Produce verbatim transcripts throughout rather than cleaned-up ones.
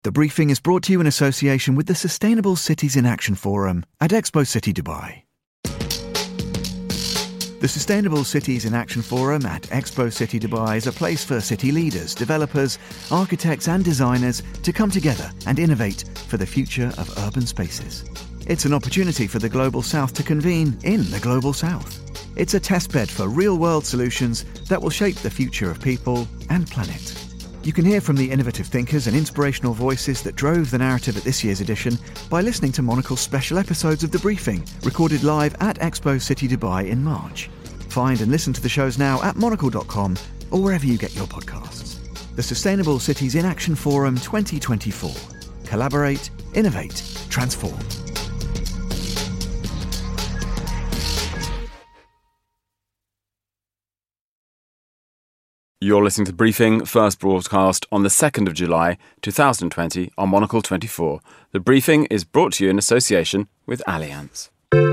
The briefing is brought to you in association with the Sustainable Cities in Action Forum at Expo City Dubai. The Sustainable Cities in Action Forum at Expo City Dubai is a place for city leaders, developers, architects and designers to come together and innovate for the future of urban spaces. It's an opportunity for the Global South to convene in the Global South. It's a testbed for real-world solutions that will shape the future of people and planet. You can hear from the innovative thinkers and inspirational voices that drove the narrative at this year's edition by listening to Monocle's special episodes of The Briefing, recorded live at Expo City Dubai in March. Find and listen to the shows now at monocle dot com or wherever you get your podcasts. The Sustainable Cities in Action Forum twenty twenty-four. Collaborate, innovate, transform. You're listening to Briefing, first broadcast on the second of July, twenty twenty on Monocle twenty-four. The Briefing is brought to you in association with Allianz.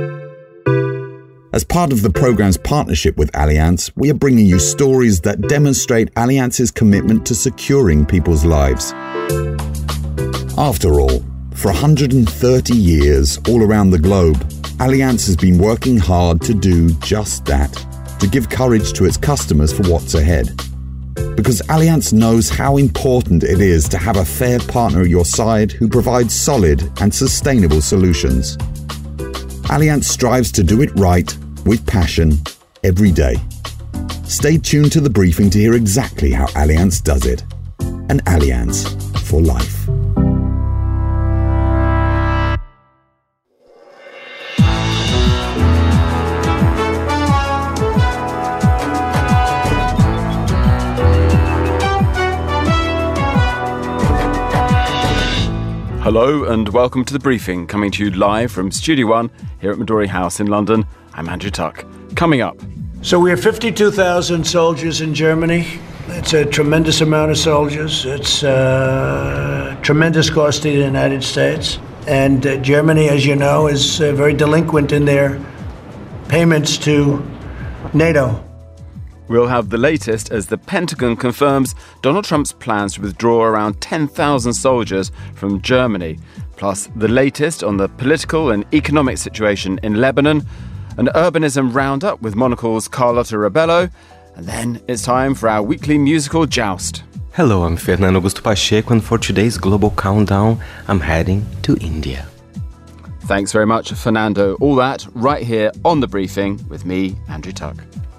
As part of the programme's partnership with Allianz, we are bringing you stories that demonstrate Allianz's commitment to securing people's lives. After all, for one hundred thirty years all around the globe, Allianz has been working hard to do just that, to give courage to its customers for what's ahead. Because Allianz knows how important it is to have a fair partner at your side who provides solid and sustainable solutions. Allianz strives to do it right, with passion, every day. Stay tuned to The Briefing to hear exactly how Allianz does it. An Allianz for life. Hello and welcome to The Briefing, coming to you live from Studio One here at Midori House in London. I'm Andrew Tuck. Coming up. So we have fifty-two thousand soldiers in Germany. It's a tremendous amount of soldiers. It's a tremendous cost to the United States. And uh, Germany, as you know, is uh, very delinquent in their payments to NATO. We'll have the latest as the Pentagon confirms Donald Trump's plans to withdraw around ten thousand soldiers from Germany, plus the latest on the political and economic situation in Lebanon, an urbanism roundup with Monocle's Carlotta Rebello, and then it's time for our weekly musical joust. Hello, I'm Fernando Augusto Pacheco, and for today's Global Countdown, I'm heading to India. Thanks very much, Fernando. All that right here on The Briefing with me, Andrew Tuck.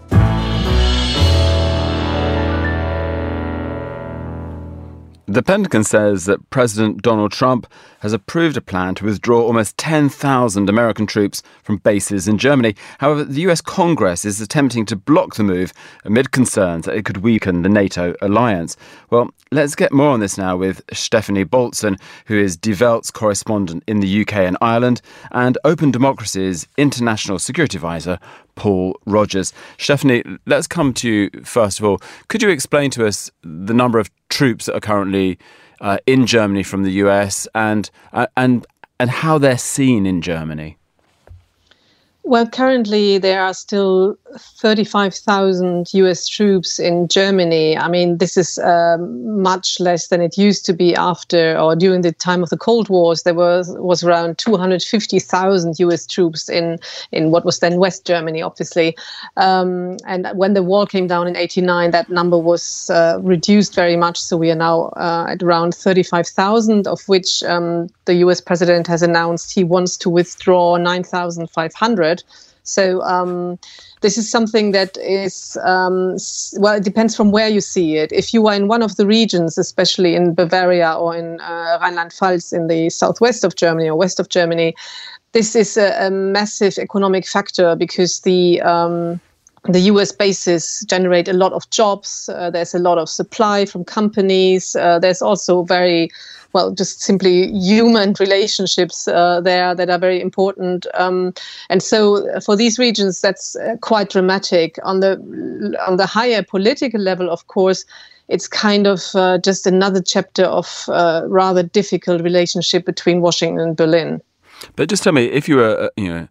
The Pentagon says that President Donald Trump has approved a plan to withdraw almost ten thousand American troops from bases in Germany. However, the U S Congress is attempting to block the move amid concerns that it could weaken the NATO alliance. Well, let's get more on this now with Stephanie Bolton, who is Die Welt's correspondent in the U K and Ireland, and Open Democracy's international security advisor, Paul Rogers. Stephanie, let's come to you first of all. Could you explain to us the number of troops that are currently uh, in Germany from the U S and uh, and and how they're seen in Germany? Well, currently there are still thirty-five thousand U S troops in Germany. I mean, this is um, much less than it used to be after or during the time of the Cold Wars. There was was around two hundred fifty thousand U S troops in, in what was then West Germany, obviously. Um, and when the wall came down in eighty-nine, that number was uh, reduced very much. So we are now uh, at around thirty-five thousand, of which um, the U S president has announced he wants to withdraw nine thousand five hundred. So um, this is something that is, um, well, it depends from where you see it. If you are in one of the regions, especially in Bavaria or in uh, Rhineland-Pfalz in the southwest of Germany or west of Germany, this is a, a massive economic factor because the um, the U S bases generate a lot of jobs. Uh, there's a lot of supply from companies. Uh, there's also very well, just simply human relationships uh, there that are very important. Um, and so for these regions, that's uh, quite dramatic. On the on the higher political level, of course, it's kind of uh, just another chapter of uh, rather difficult relationship between Washington and Berlin. But just tell me, if you were, uh, you know,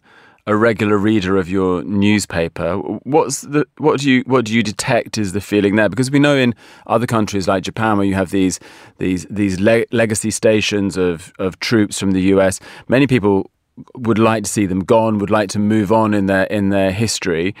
a regular reader of your newspaper. What's the what do you what do you detect is the feeling there? Because we know in other countries like Japan, where you have these these these le- legacy stations of of troops from the U S, many people would like to see them gone, would like to move on in their in their history.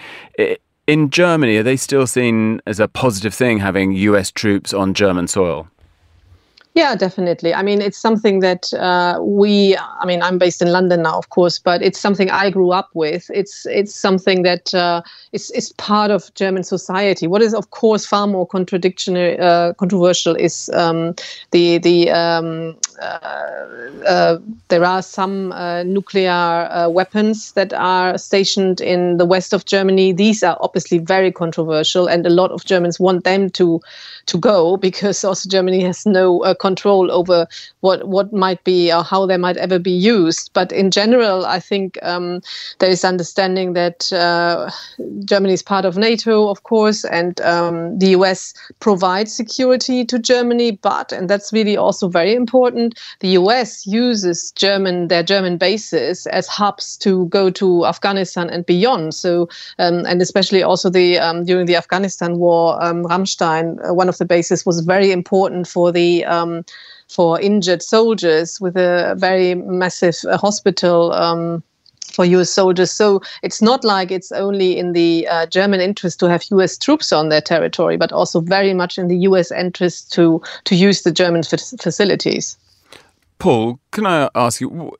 In Germany, are they still seen as a positive thing having U S troops on German soil? Yeah, definitely. I mean, it's something that uh, we, I mean, I'm based in London now, of course, but it's something I grew up with. It's it's something that uh, is, is part of German society. What is, of course, far more contradiction, uh, controversial is um, the, the um, uh, uh, there are some uh, nuclear uh, weapons that are stationed in the west of Germany. These are obviously very controversial, and a lot of Germans want them to to go, because also Germany has no uh, control over what what might be or how they might ever be used. But in general, I think um, there is understanding that uh, Germany is part of NATO, of course, and um, the U S provides security to Germany. But, and that's really also very important, the U S uses German their German bases as hubs to go to Afghanistan and beyond. So, um, and especially also the um, during the Afghanistan war, um, Ramstein, uh, one of the bases, was very important for the um, for injured soldiers, with a very massive uh, hospital um, for U S soldiers. So it's not like it's only in the uh, German interest to have U S troops on their territory, but also very much in the U S interest to to use the German f- facilities. Paul, can I ask you,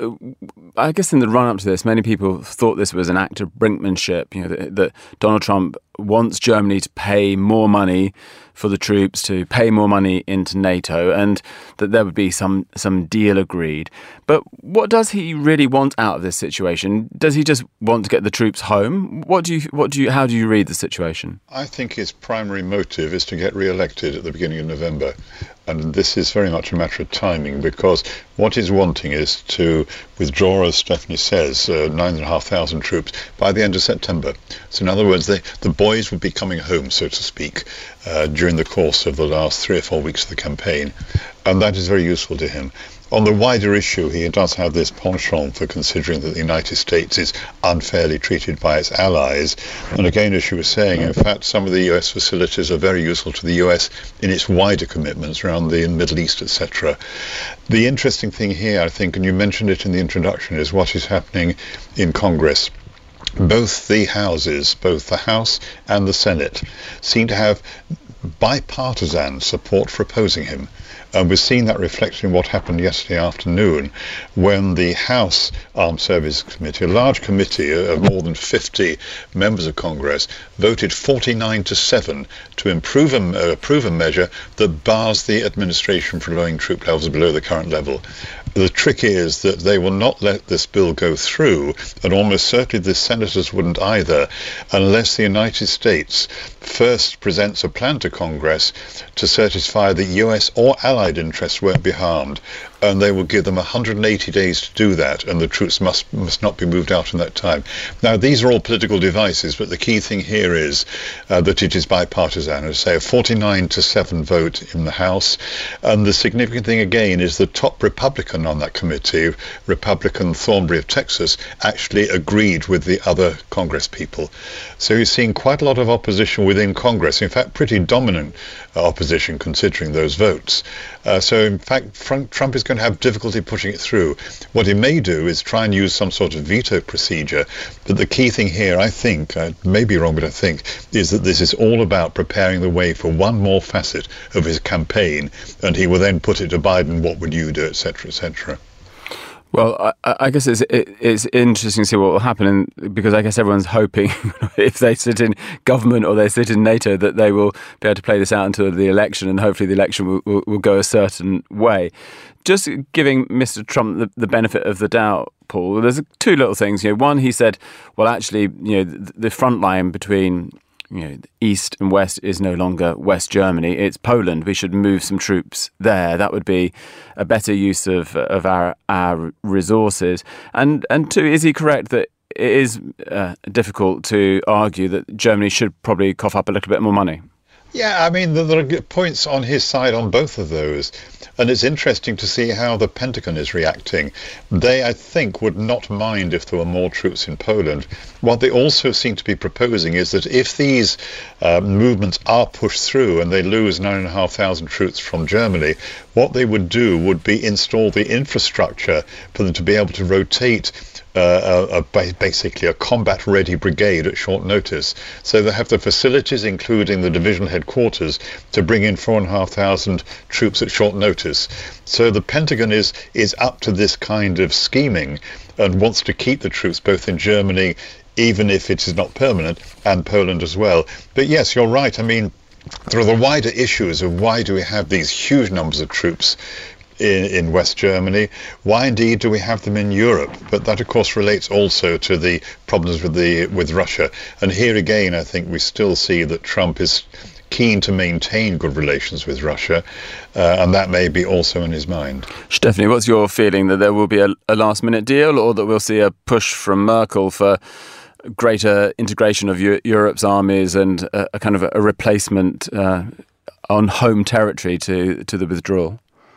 I guess in the run-up to this, many people thought this was an act of brinkmanship, you know, that, that Donald Trump wants Germany to pay more money for the troops, to pay more money into NATO, and that there would be some some deal agreed. But what does he really want out of this situation? Does he just want to get the troops home? What do you, what do you, how do you read the situation? I think his primary motive is to get re-elected at the beginning of November. And this is very much a matter of timing, because what he's wanting is to withdraw, as Stephanie says, uh, nine and a half thousand troops by the end of September. So in other words, they, the boys would be coming home, so to speak, uh, during the course of the last three or four weeks of the campaign. And that is very useful to him. On the wider issue, he does have this penchant for considering that the United States is unfairly treated by its allies. And again, as you were saying, in fact, some of the U S facilities are very useful to the U S in its wider commitments around the Middle East, et cetera. The interesting thing here, I think, and you mentioned it in the introduction, is what is happening in Congress. Both the houses, both the House and the Senate, seem to have bipartisan support for opposing him. And we've seen that reflected in what happened yesterday afternoon, when the House Armed Services Committee, a large committee of more than fifty members of Congress, voted forty-nine to seven to improve a, uh, approve a measure that bars the administration from lowering troop levels below the current level. The trick is that they will not let this bill go through, and almost certainly the senators wouldn't either, unless the United States first presents a plan to Congress to certify that U S or allied interests won't be harmed. And they will give them one hundred eighty days to do that, and the troops must must not be moved out in that time. Now, these are all political devices, but the key thing here is uh, that it is bipartisan. As I say, a forty-nine to seven vote in the House. And the significant thing, again, is the top Republican on that committee, Republican Thornberry of Texas, actually agreed with the other Congress people. So you're seeing quite a lot of opposition within Congress, in fact, pretty dominant uh, opposition considering those votes. Uh, so, in fact, Frank, Trump is going to have difficulty pushing it through. What he may do is try and use some sort of veto procedure. But the key thing here, I think, I may be wrong, but I think, is that this is all about preparing the way for one more facet of his campaign, and he will then put it to Biden, what would you do, et cetera, et cetera. Well, I, I guess it's it, it's interesting to see what will happen, and because I guess everyone's hoping if they sit in government or they sit in NATO that they will be able to play this out until the election, and hopefully the election will, will, will go a certain way. Just giving Mister Trump the, the benefit of the doubt, Paul, there's two little things. You know, one, he said, well, actually, you know, the, the front line between you know, East and West is no longer West Germany, it's Poland. We should move some troops there. That would be a better use of of our our resources. And and two, is he correct that it is uh, difficult to argue that Germany should probably cough up a little bit more money? Yeah, I mean, there are points on his side on both of those. And it's interesting to see how the Pentagon is reacting. They, I think, would not mind if there were more troops in Poland. What they also seem to be proposing is that if these uh, movements are pushed through and they lose nine and a half thousand troops from Germany, what they would do would be install the infrastructure for them to be able to rotate Uh, a, a, basically a combat-ready brigade at short notice. So they have the facilities, including the divisional headquarters, to bring in four and a half thousand troops at short notice. So the Pentagon is is up to this kind of scheming and wants to keep the troops both in Germany, even if it is not permanent, and Poland as well. But yes, you're right. I mean, there are the wider issues of why do we have these huge numbers of troops In, in West Germany? Why indeed do we have them in Europe? But that, of course, relates also to the problems with the with Russia. And here again, I think we still see that Trump is keen to maintain good relations with Russia, uh, and that may be also in his mind. Stephanie, what's your feeling, that there will be a, a last-minute deal, or that we'll see a push from Merkel for greater integration of Eu- Europe's armies and a, a kind of a, a replacement uh, on home territory to, to the withdrawal?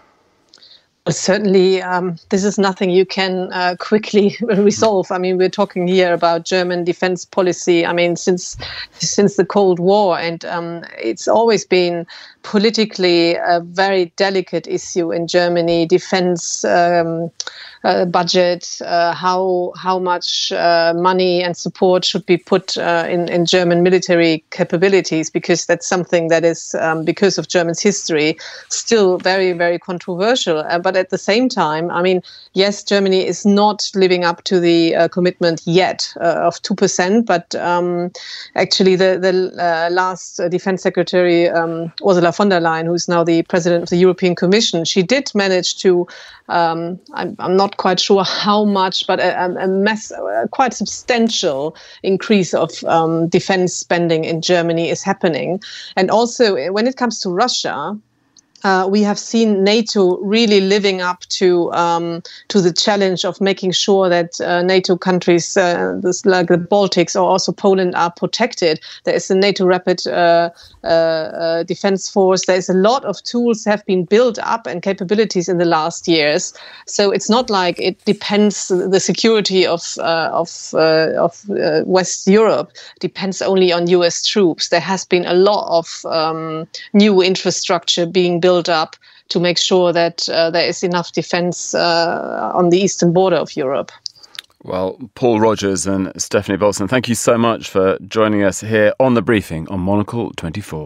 Certainly, um, this is nothing you can uh, quickly resolve. I mean, we're talking here about German defense policy. I mean, since since the Cold War, and um, it's always been politically a very delicate issue in Germany. Defense um, uh, budget, uh, how how much uh, money and support should be put uh, in in German military capabilities, because that's something that is, um, because of German's history, still very very controversial. Uh, but at the same time, I mean, yes, Germany is not living up to the uh, commitment yet uh, of two percent, but um, actually the, the uh, last uh, defense secretary, um, Ursula von der Leyen, who's now the president of the European Commission, she did manage to, um, I'm, I'm not quite sure how much, but a, a, mass, a quite substantial increase of um, defense spending in Germany is happening. And also, when it comes to Russia, Uh, we have seen NATO really living up to um, to the challenge of making sure that uh, NATO countries, uh, this, like the Baltics or also Poland, are protected. There is a NATO rapid uh, uh, uh, defense force. There is a lot of tools have been built up and capabilities in the last years. So it's not like it depends, the security of uh, of uh, of uh, West Europe depends only on U S troops. There has been a lot of um, new infrastructure being built up to make sure that uh, there is enough defence uh, on the eastern border of Europe. Well, Paul Rogers and Stephanie Bolson, thank you so much for joining us here on The Briefing on Monocle twenty-four.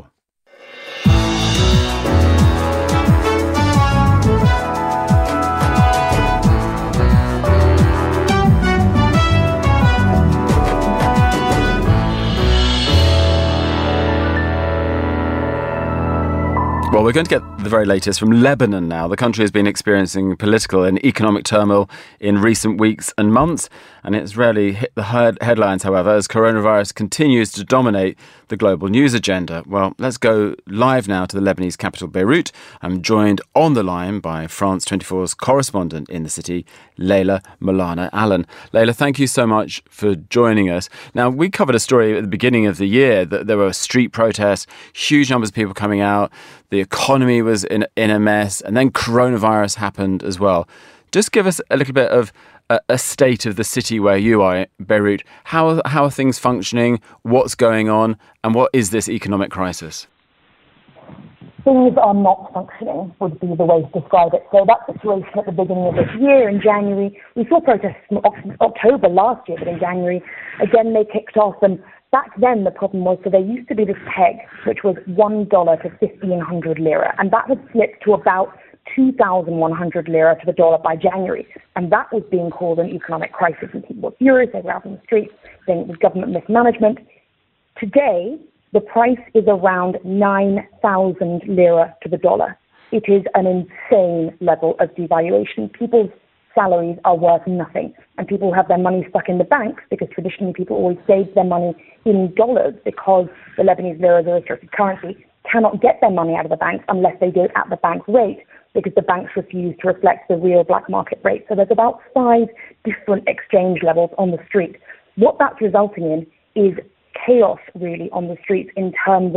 Well, we're going to get the very latest from Lebanon now. The country has been experiencing political and economic turmoil in recent weeks and months, and it's rarely hit the head- headlines, however, as coronavirus continues to dominate the global news agenda. Well, let's go live now to the Lebanese capital, Beirut. I'm joined on the line by France twenty-four's correspondent in the city, Leila Molana Allen. Leila, thank you so much for joining us. Now, we covered a story at the beginning of the year that there were street protests, huge numbers of people coming out, the economy was in, in a mess, and then coronavirus happened as well. Just give us a little bit of a, a state of the city where you are, Beirut. How, how are things functioning? What's going on? And what is this economic crisis? Things are not functioning, would be the way to describe it. So that situation at the beginning of this year, in January, we saw protests in October last year, but in January, again, they kicked off. And back then, the problem was, so there used to be this peg, which was one dollar to fifteen hundred lira, and that had slipped to about two thousand one hundred lira to the dollar by January. And that was being called an economic crisis, and people were furious. They were out in the streets saying it was government mismanagement. Today, the price is around nine thousand lira to the dollar. It is an insane level of devaluation. People's salaries are worth nothing, and people have their money stuck in the banks because traditionally people always saved their money in dollars because the Lebanese lira is a restricted currency, cannot get their money out of the banks unless they do it at the bank rate because the banks refuse to reflect the real black market rate. So there's about five different exchange levels on the street. What that's resulting in is chaos really on the streets in terms of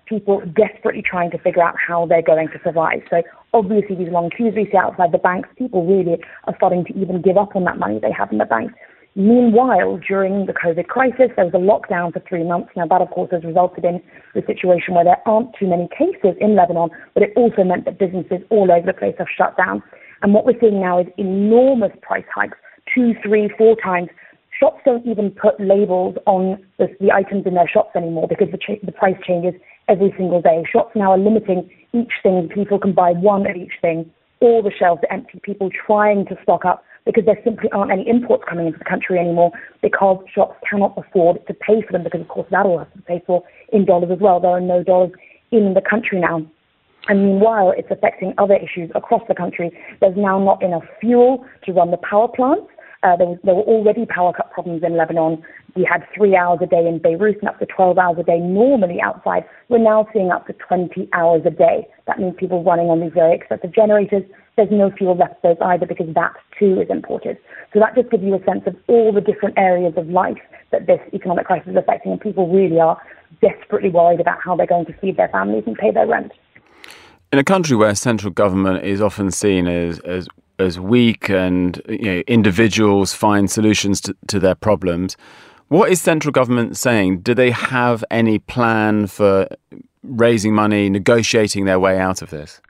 people desperately trying to figure out how they're going to survive. So obviously these long queues we see outside the banks, people really are starting to even give up on that money they have in the banks. Meanwhile, during the COVID crisis, there was a lockdown for three months. Now, that, of course, has resulted in the situation where there aren't too many cases in Lebanon, but it also meant that businesses all over the place have shut down. And what we're seeing now is enormous price hikes, two, three, four times. Shops don't even put labels on the, the items in their shops anymore because the, cha- the price changes every single day. Shops now are limiting each thing. People can buy one of each thing. All the shelves are empty. People trying to stock up because there simply aren't any imports coming into the country anymore because shops cannot afford to pay for them because, of course, that all has to be paid for in dollars as well. There are no dollars in the country now. And meanwhile, it's affecting other issues across the country. There's now not enough fuel to run the power plants. Uh, there, was, there were already power cut problems in Lebanon. We had three hours a day in Beirut and up to twelve hours a day normally outside. We're now seeing up to twenty hours a day. That means people running on these very expensive generators. There's no fuel left for those either because that too is imported. So that just gives you a sense of all the different areas of life that this economic crisis is affecting, and people really are desperately worried about how they're going to feed their families and pay their rent. In a country where central government is often seen as as, as weak and, you know, individuals find solutions to, to their problems, what is central government saying? Do they have any plan for raising money, negotiating their way out of this?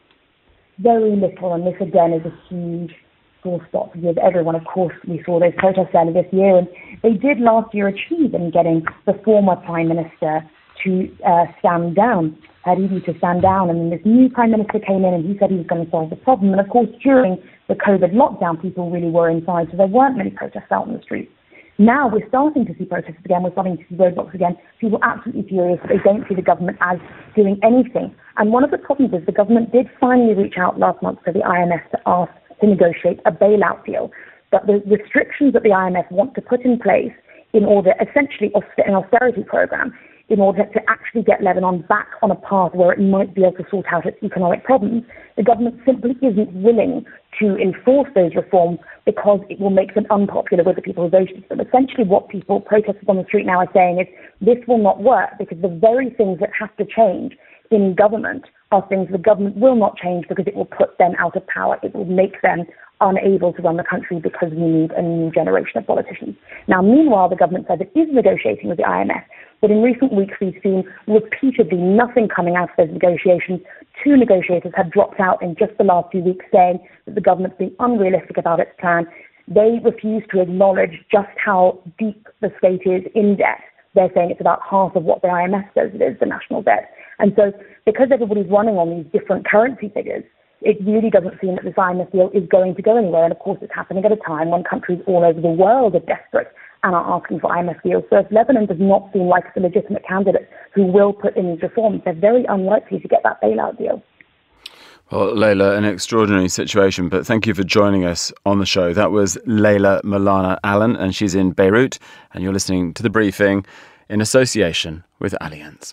Very little, and this again is a huge sore spot with everyone. Of course, we saw those protests earlier this year, and they did last year achieve in getting the former Prime Minister to uh, stand down, Hariri to stand down, and then this new Prime Minister came in and he said he was going to solve the problem. And of course, during the COVID lockdown, people really were inside, so there weren't many protests out in the streets. Now we're starting to see protests again, we're starting to see roadblocks again. People are absolutely furious that they don't see the government as doing anything. And one of the problems is the government did finally reach out last month to the I M F to ask to negotiate a bailout deal. But the restrictions that the I M F want to put in place in order, essentially an austerity program, in order to actually get Lebanon back on a path where it might be able to sort out its economic problems, the government simply isn't willing to enforce those reforms because it will make them unpopular with the people who voted for them. Essentially what people, protesters on the street now are saying is this will not work because the very things that have to change in government are things the government will not change because it will put them out of power. It will make them unable to run the country because we need a new generation of politicians. Now, meanwhile, the government says it is negotiating with the I M F, but in recent weeks we've seen repeatedly nothing coming out of those negotiations. Two negotiators have dropped out in just the last few weeks saying that the government's being unrealistic about its plan. They refuse to acknowledge just how deep the state is in debt. They're saying it's about half of what the I M F says it is, the national debt. And so because everybody's running on these different currency figures, it really doesn't seem that this I M F deal is going to go anywhere. And of course, it's happening at a time when countries all over the world are desperate and are asking for I M F deals. So if Lebanon does not seem like a legitimate candidate who will put in these reforms, they're very unlikely to get that bailout deal. Well, Layla, an extraordinary situation, but thank you for joining us on the show. That was Layla Malana Allen, and she's in Beirut, and you're listening to The Briefing in association with Allianz.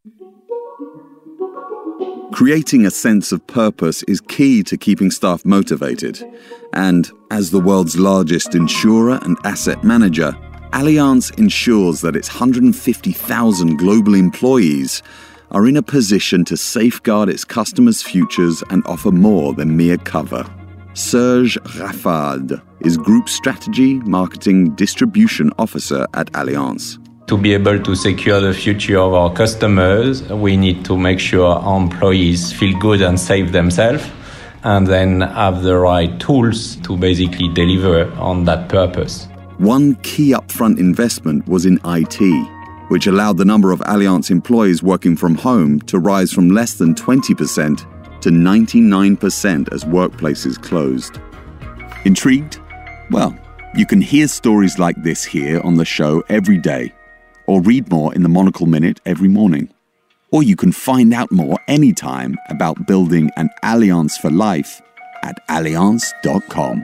Creating a sense of purpose is key to keeping staff motivated. And as the world's largest insurer and asset manager, Allianz ensures that its one hundred fifty thousand global employees are in a position to safeguard its customers' futures and offer more than mere cover. Serge Raffald is Group Strategy, Marketing, Distribution Officer at Allianz. To be able to secure the future of our customers, we need to make sure our employees feel good and safe themselves, and then have the right tools to basically deliver on that purpose. One key upfront investment was in I T, which allowed the number of Allianz employees working from home to rise from less than twenty percent to ninety-nine percent as workplaces closed. Intrigued? Well, you can hear stories like this here on the show every day, or read more in the Monocle Minute every morning. Or you can find out more anytime about building an Allianz for life at allianz dot com.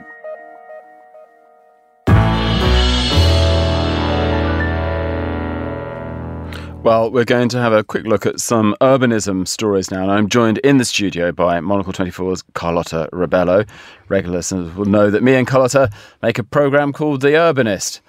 Well, we're going to have a quick look at some urbanism stories now. And I'm joined in the studio by Monocle twenty-four's Carlotta Rebello. Regular listeners will know that me and Carlotta make a programme called The Urbanist.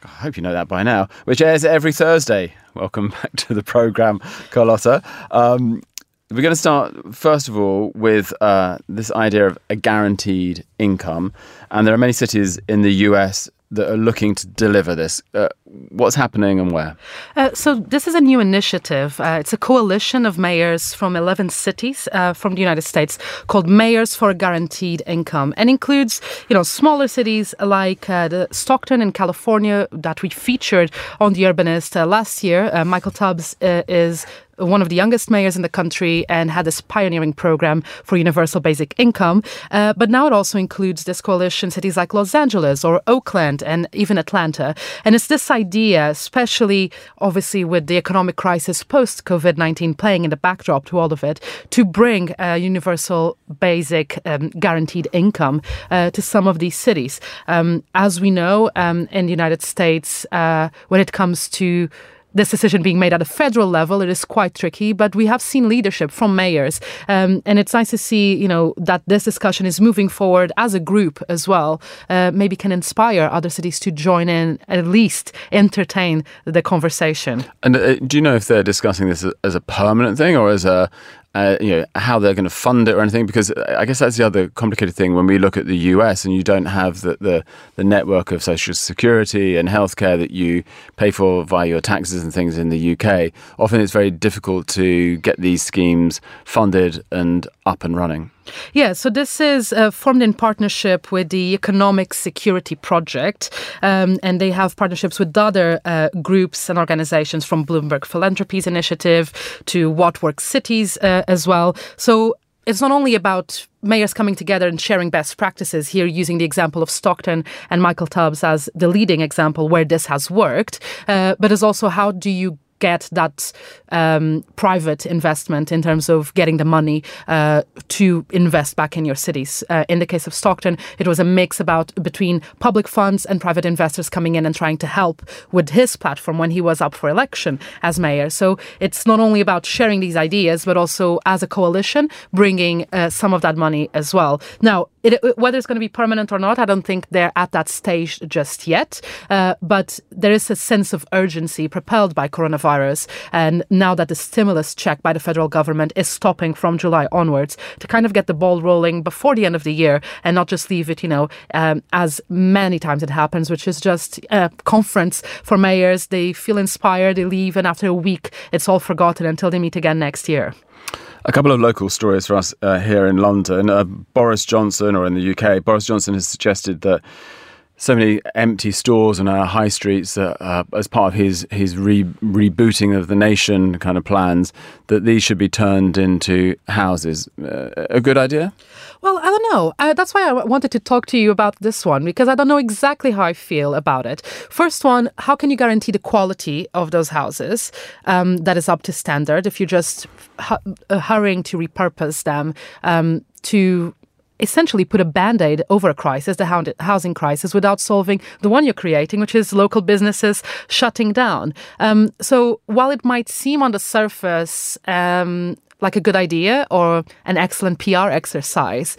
I hope you know that by now, which airs every Thursday. Welcome back to the programme, Carlotta. Um, we're going to start, first of all, with uh, this idea of a guaranteed income. And there are many cities in the U S that are looking to deliver this. Uh, what's happening and where? Uh, so this is a new initiative. Uh, it's a coalition of mayors from eleven cities uh, from the United States called Mayors for a Guaranteed Income, and includes, you know, smaller cities like uh, the Stockton in California that we featured on The Urbanist uh, last year. Uh, Michael Tubbs uh, is one of the youngest mayors in the country and had this pioneering program for universal basic income. Uh, but now it also includes this coalition cities like Los Angeles or Oakland and even Atlanta. And it's this idea, especially obviously with the economic crisis post-COVID nineteen playing in the backdrop to all of it, to bring a universal basic um, guaranteed income uh, to some of these cities. Um, as we know, um, in the United States, uh, when it comes to this decision being made at a federal level, it is quite tricky, but we have seen leadership from mayors. Um, and it's nice to see, you know, that this discussion is moving forward as a group as well. Uh, maybe can inspire other cities to join in, at least entertain the conversation. And uh, do you know if they're discussing this as a permanent thing or as a Uh, you know, how they're going to fund it or anything? Because I guess that's the other complicated thing when we look at the U S and you don't have the, the, the network of social security and healthcare that you pay for via your taxes and things in the U K. Often it's very difficult to get these schemes funded and up and running. Yeah, so this is uh, formed in partnership with the Economic Security Project, um, and they have partnerships with other uh, groups and organizations, from Bloomberg Philanthropies Initiative to What Works Cities uh, as well. So it's not only about mayors coming together and sharing best practices here, using the example of Stockton and Michael Tubbs as the leading example where this has worked, uh, but it's also how do you get that um, private investment in terms of getting the money uh, to invest back in your cities. Uh, in the case of Stockton, it was a mix about between public funds and private investors coming in and trying to help with his platform when he was up for election as mayor. So it's not only about sharing these ideas, but also as a coalition, bringing uh, some of that money as well. Now, it, whether it's going to be permanent or not, I don't think they're at that stage just yet. Uh, but there is a sense of urgency propelled by coronavirus. And now that the stimulus check by the federal government is stopping from July onwards, to kind of get the ball rolling before the end of the year and not just leave it, you know, um, as many times it happens, which is just a conference for mayors. They feel inspired, they leave, and after a week, it's all forgotten until they meet again next year. A couple of local stories for us uh, here in London. Uh, Boris Johnson, or in the U K, Boris Johnson has suggested that so many empty stores on our high streets, uh, uh, as part of his his re- rebooting of the nation kind of plans, that these should be turned into houses. Uh, a good idea? Well, I don't know. Uh, that's why I w- wanted to talk to you about this one, because I don't know exactly how I feel about it. First one, how can you guarantee the quality of those houses um, that is up to standard if you're just hu- uh, hurrying to repurpose them um, to essentially put a band-aid over a crisis, the housing crisis, without solving the one you're creating, which is local businesses shutting down. Um, so while it might seem on the surface um, like a good idea or an excellent P R exercise,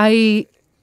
I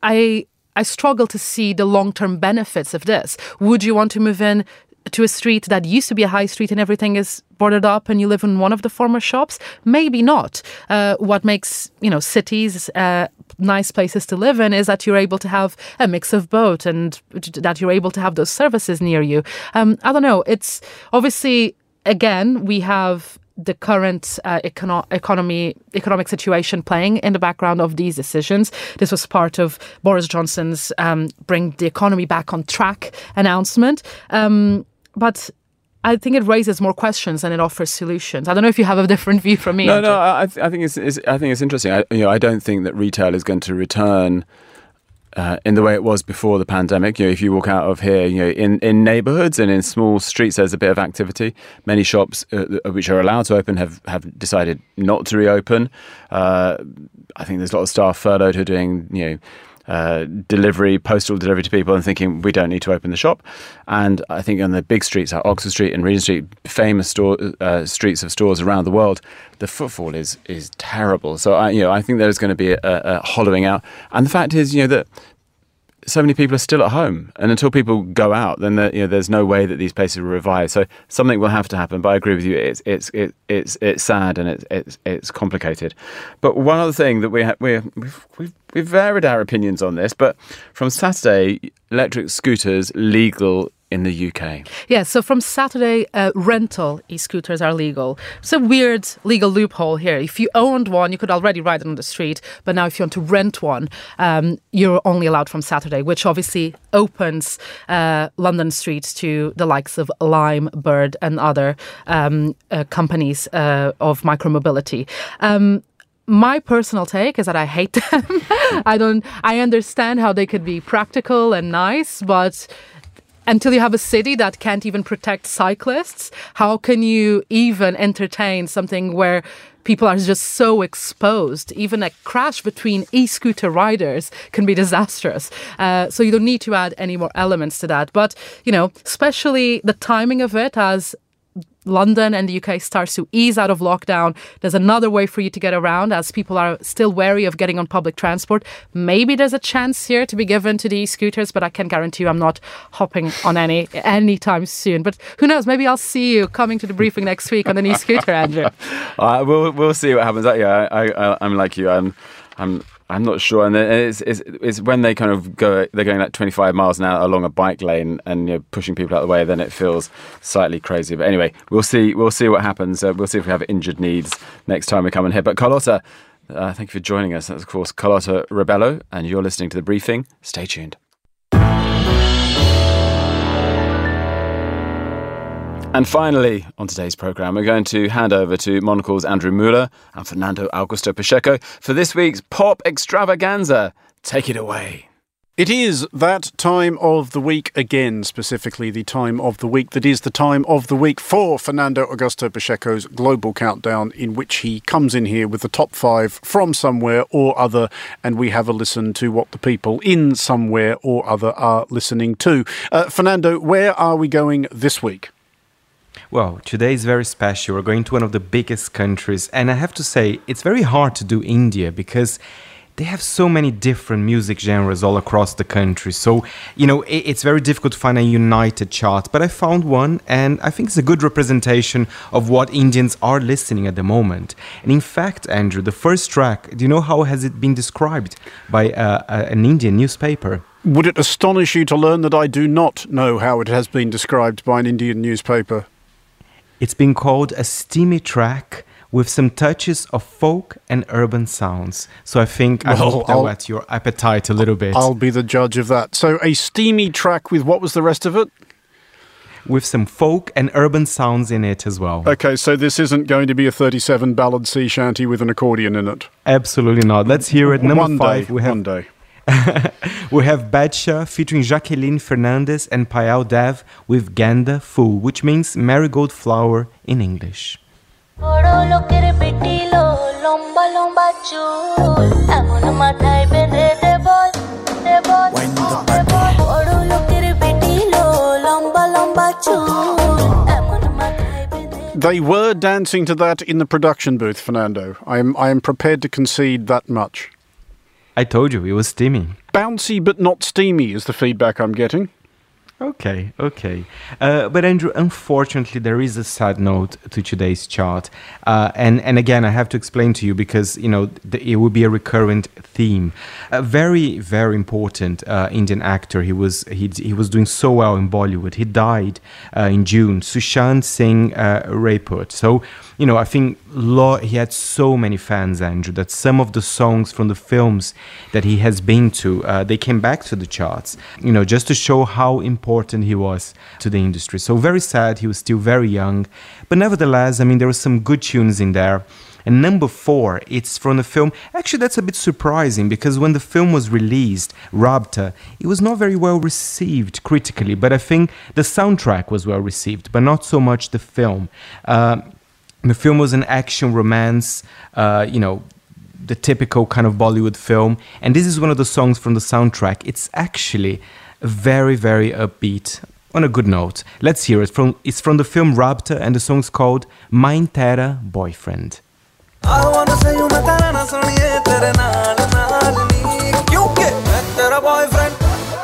I I struggle to see the long-term benefits of this. Would you want to move in to a street that used to be a high street and everything is boarded up and you live in one of the former shops? Maybe not. Uh, what makes, you know, cities uh, nice places to live in is that you're able to have a mix of both and that you're able to have those services near you. Um, I don't know. It's obviously, again, we have the current uh, econo- economy, economic situation playing in the background of these decisions. This was part of Boris Johnson's um, bring the economy back on track announcement. Um, but I think it raises more questions than it offers solutions. I don't know if you have a different view from me. No, Andrew. no, I, th- I think it's, it's I think it's interesting. I, you know, I don't think that retail is going to return Uh, in the way it was before the pandemic. You know, if you walk out of here, you know, in, in neighbourhoods and in small streets, there's a bit of activity. Many shops uh, which are allowed to open have, have decided not to reopen. Uh, I think there's a lot of staff furloughed who are doing, you know, uh, delivery, postal delivery to people and thinking we don't need to open the shop. And I think on the big streets like Oxford Street and Regent Street, famous store, uh, streets of stores around the world, the footfall is is terrible. So I, you know, I think there's going to be a, a hollowing out. And the fact is, you know, that so many people are still at home, and until people go out, then there, you know, there's no way that these places will revive. So something will have to happen. But I agree with you; it's it's it, it's it's sad and it's it's it's complicated. But one other thing that we ha- we we've, we've we've varied our opinions on this. But from Saturday, electric scooters legal in the U K. Yeah, so from Saturday, uh, rental e-scooters are legal. It's a weird legal loophole here. If you owned one, you could already ride it on the street. But now if you want to rent one, um, you're only allowed from Saturday, which obviously opens uh, London streets to the likes of Lime, Bird and other um, uh, companies uh, of micromobility. Um, My personal take is that I hate them. I don't. I understand how they could be practical and nice, but until you have a city that can't even protect cyclists, how can you even entertain something where people are just so exposed? Even a crash between e-scooter riders can be disastrous. Uh, so you don't need to add any more elements to that. But, you know, especially the timing of it, as London and the U K starts to ease out of lockdown, there's another way for you to get around as people are still wary of getting on public transport. Maybe there's a chance here to be given to the e-scooters, but I can guarantee you I'm not hopping on any anytime soon. But who knows? Maybe I'll see you coming to the briefing next week on an e-scooter, Andrew. Uh, we'll we'll see what happens. Yeah, I, I I'm like you. I'm I'm. I'm not sure, and it's, it's it's when they kind of go, they're going like twenty-five miles an hour along a bike lane and, you know, pushing people out of the way. Then it feels slightly crazy. But anyway, we'll see. We'll see what happens. Uh, we'll see if we have injured knees next time we come in here. But Carlotta, uh, thank you for joining us. That's of course Carlotta Rebello, and you're listening to The Briefing. Stay tuned. And finally, on today's programme, we're going to hand over to Monocle's Andrew Mueller and Fernando Augusto Pacheco for this week's Pop Extravaganza. Take it away. It is that time of the week again, specifically the time of the week that is the time of the week for Fernando Augusto Pacheco's Global Countdown, in which he comes in here with the top five from somewhere or other, and we have a listen to what the people in somewhere or other are listening to. Uh, Fernando, where are we going this week? Well, today is very special. We're going to one of the biggest countries, and I have to say, it's very hard to do India because they have so many different music genres all across the country. So, you know, it's very difficult to find a united chart, but I found one, and I think it's a good representation of what Indians are listening at the moment. And in fact, Andrew, the first track, do you know how has it been described by uh, an Indian newspaper? Would it astonish you to learn that I do not know how it has been described by an Indian newspaper? It's been called a steamy track with some touches of folk and urban sounds. So I think I well, hope that whet your appetite a little bit. I'll be the judge of that. So a steamy track with what was the rest of it? With some folk and urban sounds in it as well. Okay, so this isn't going to be a thirty-seven ballad sea shanty with an accordion in it? Absolutely not. Let's hear it. Number one five, day, we have... One day. We have Badshah featuring Jacqueline Fernandez and Payal Dev with Ganda Fool, which means marigold flower in English. They were dancing to that in the production booth, Fernando. I am I am prepared to concede that much. I told you, it was steamy. Bouncy but not steamy is the feedback I'm getting. Okay, okay. Uh, but Andrew, unfortunately, there is a sad note to today's chart. Uh, and, and again, I have to explain to you because, you know, the, it will be a recurrent theme. A very, very important uh, Indian actor. He was he, he was doing so well in Bollywood. He died uh, in June. Sushant Singh uh, Rajput. So, you know, I think lo- he had so many fans, Andrew, that some of the songs from the films that he has been to, uh, they came back to the charts, you know, just to show how important important he was to the industry. So very sad, he was still very young. But nevertheless, I mean, there were some good tunes in there. And number four, it's from the film. Actually, that's a bit surprising because when the film was released, Rabta, it was not very well received critically. But I think the soundtrack was well received, but not so much the film. Uh, the film was an action romance, uh, you know, the typical kind of Bollywood film. And this is one of the songs from the soundtrack. It's actually very, very upbeat, on a good note. Let's hear it. From It's from the film Rabta, and the song's called Mein Tera Boyfriend. I wanna say you main tera na suniye tere naal naal ni kyunki main tera boyfriend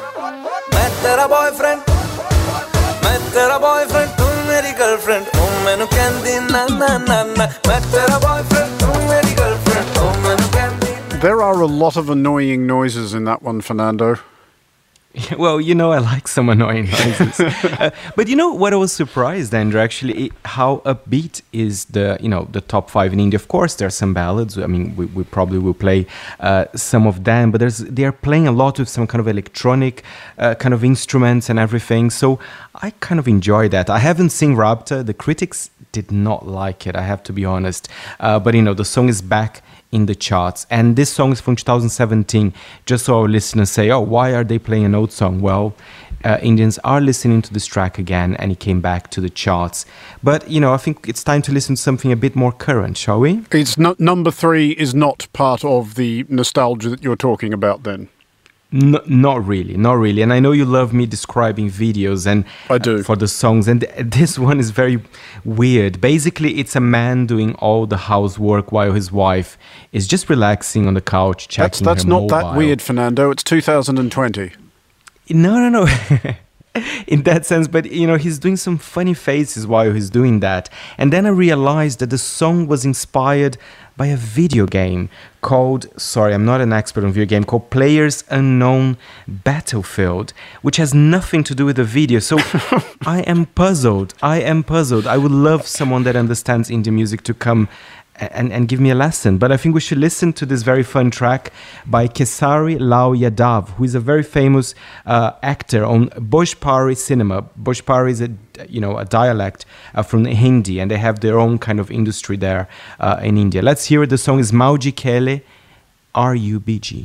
तेरा boyfriend मैं तेरा boyfriend तू मेरी girlfriend ओ मैनू कहंदी ना ना ना ना मैं तेरा बॉयफ्रेंड तू मेरी गर्लफ्रेंड ओ मैनू कहंदी. There are a lot of annoying noises in that one, Fernando. Well, you know, I like some annoying noises. uh, but you know what I was surprised, Andrew, actually, it, how upbeat is the, you know, the top five in India. Of course, there are some ballads. I mean, we, we probably will play uh, some of them, but there's they are playing a lot with some kind of electronic uh, kind of instruments and everything. So I kind of enjoy that. I haven't seen Rabta. The critics did not like it, I have to be honest. Uh, but, you know, the song is back in the charts, and this song is from two thousand seventeen. Just so our listeners say, oh, why are they playing an old song? Well, uh, Indians are listening to this track again, and it came back to the charts. But, you know, I think it's time to listen to something a bit more current, shall we? It's not, number three is not part of the nostalgia that you're talking about then? No, not really, not really. And I know you love me describing videos and I do. Uh, for the songs. And th- this one is very weird. Basically, it's a man doing all the housework while his wife is just relaxing on the couch, checking That's, that's her not mobile. that weird, Fernando. It's two thousand twenty. No, no, no. In that sense, but you know, he's doing some funny faces while he's doing that. And then I realized that the song was inspired by a video game called, sorry, I'm not an expert on video game, called Players Unknown Battlefield, which has nothing to do with the video. So I am puzzled. I am puzzled. I would love someone that understands indie music to come And, and give me a lesson. But I think we should listen to this very fun track by Kesari Lal Yadav, who is a very famous uh, actor on Bhojpuri cinema. Bhojpuri is a, you know, a dialect uh, from Hindi, and they have their own kind of industry there uh, in India. Let's hear it. The song is Mauji Kele, R U B G.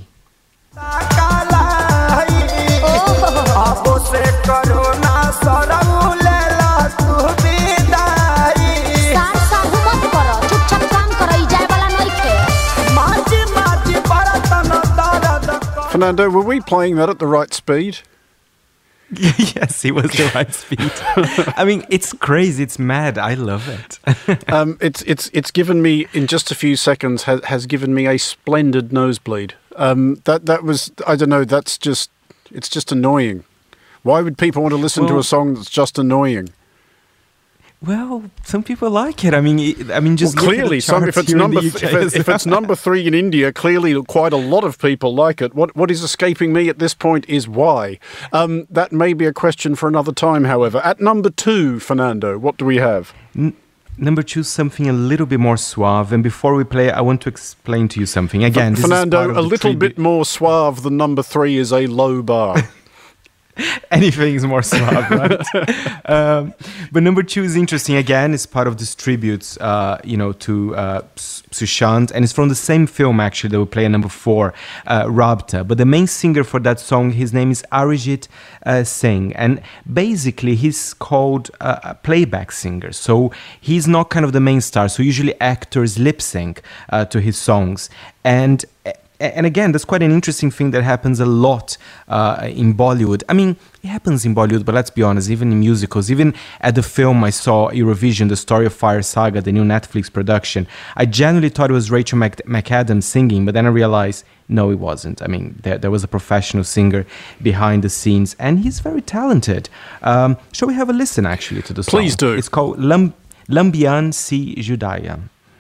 Fernando, were we playing that at the right speed? Yes, it was the right speed. I mean, it's crazy, it's mad. I love it. um, it's it's it's given me in just a few seconds has has given me a splendid nosebleed. Um, that that was I don't know. That's just it's just annoying. Why would people want to listen well, to a song that's just annoying? Well, some people like it. I mean, I mean, just well, clearly, some, if it's number th- if, it, if it's number three in India, clearly quite a lot of people like it. What what is escaping me at this point is why. Um, that may be a question for another time. However, at number two, Fernando, what do we have? N- number two, something a little bit more suave. And before we play, I want to explain to you something. Again, F- this Fernando, is part of a the little tribute. bit more suave than number three is a low bar. Anything is more suave, right? um, but number two is interesting. Again, it's part of this tributes, uh, you know, to uh, Sushant, and it's from the same film actually that we play at number four, uh, Rabta. But the main singer for that song, his name is Arijit uh, Singh, and basically he's called uh, a playback singer. So he's not kind of the main star. So usually actors lip sync uh, to his songs, and. And again, that's quite an interesting thing that happens a lot uh, in Bollywood. I mean, it happens in Bollywood, but let's be honest, even in musicals, even at the film I saw, Eurovision, The Story of Fire Saga, the new Netflix production, I genuinely thought it was Rachel Mc- McAdams singing, but then I realized, no, it wasn't. I mean, there, there was a professional singer behind the scenes, and he's very talented. Um, shall we have a listen, actually, to the song? Please do. It's called Lam- Lambian Si Judaya.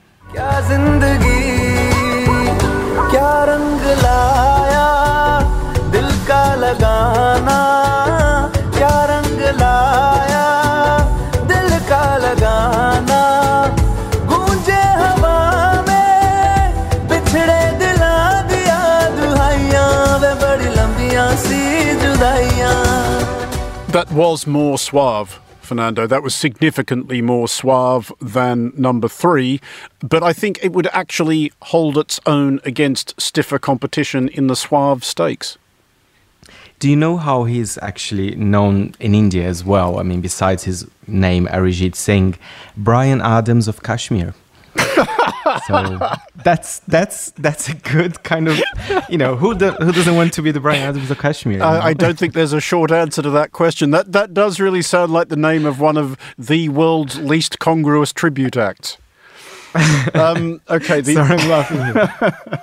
क्या रंग लाया दिल का लगाना क्या रंग लाया दिल का लगाना गूंजे हवा में बिछड़े दिला दिया दुहाइयां वे बड़ी लंबियां सी जुदाइयां. That was more suave, Fernando. That was significantly more suave than number three, but I think it would actually hold its own against stiffer competition in the suave stakes. Do you know how he's actually known in India as well? I mean, besides his name, Arijit Singh, Bryan Adams of Kashmir. So that's that's that's a good kind of, you know, who do, who doesn't want to be the Bryan Adams of Kashmir? Uh, I don't think there's a short answer to that question. That that does really sound like the name of one of the world's least congruous tribute acts. Um, okay, the, Sorry, I'm laughing here.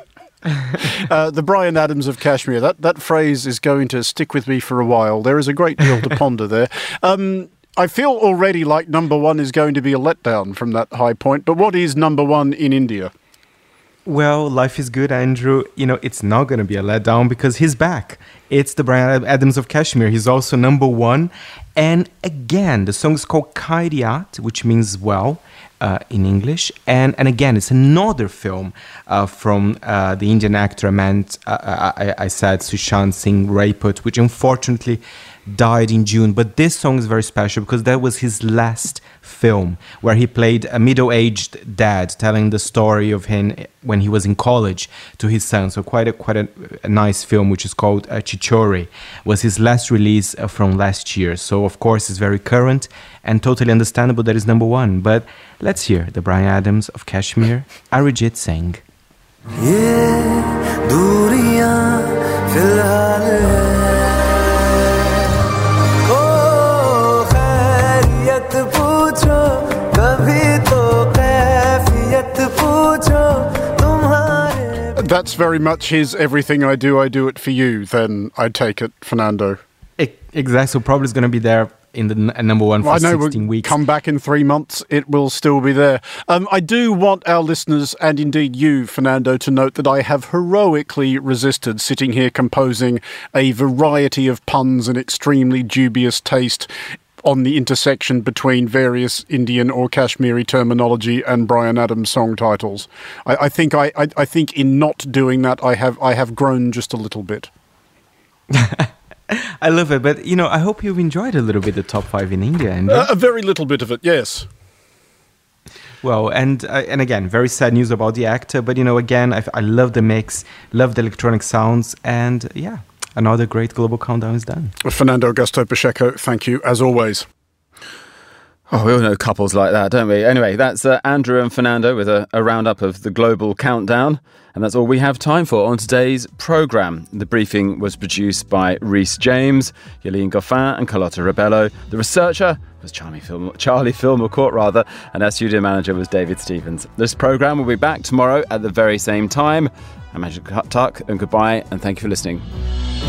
uh, the Bryan Adams of Kashmir. That that phrase is going to stick with me for a while. There is a great deal to ponder there. Um, I feel already like number one is going to be a letdown from that high point. But what is number one in India? Well, life is good, Andrew. You know, it's not going to be a letdown because he's back. It's the Bryan Adams of Kashmir. He's also number one. And again, the song is called Khairyat, which means well uh, in English. And and again, it's another film uh, from uh, the Indian actor, I meant, uh, I, I said, Sushant Singh Rajput, which unfortunately died in June. But this song is very special because that was his last film where he played a middle-aged dad telling the story of him when he was in college to his son. So quite a quite a, a nice film, which is called uh, Chichori. Was his last release uh, from last year. So of course it's very current and totally understandable that it's number one. But let's hear the Bryan Adams of Kashmir, Arijit Singh. That's very much his everything I do, I do it for you, then I take it, Fernando. Exactly, so probably it's going to be there in the n- number one for well, I know sixteen we'll weeks. Come back in three months, it will still be there. Um, I do want our listeners, and indeed you, Fernando, to note that I have heroically resisted sitting here composing a variety of puns and extremely dubious taste on the intersection between various Indian or Kashmiri terminology and Bryan Adams song titles. I, I think I, I, I think in not doing that, I have I have grown just a little bit. I love it, but you know, I hope you've enjoyed a little bit the top five in India. And uh, a very little bit of it, yes. Well, and uh, and again, very sad news about the actor, but you know, again, I, I love the mix, love the electronic sounds, and yeah. Another great Global Countdown is done. Fernando Augusto Pacheco, thank you as always. Oh, we all know couples like that, don't we? Anyway, that's uh, Andrew and Fernando with a, a roundup of the Global Countdown. And that's all we have time for on today's programme. The briefing was produced by Rhys James, Yaline Goffin and Carlotta Rebello. The researcher was Charlie, Film- Charlie Filmercourt, rather, and our studio manager was David Stevens. This programme will be back tomorrow at the very same time. I'm Magic Tuck, and goodbye, and thank you for listening.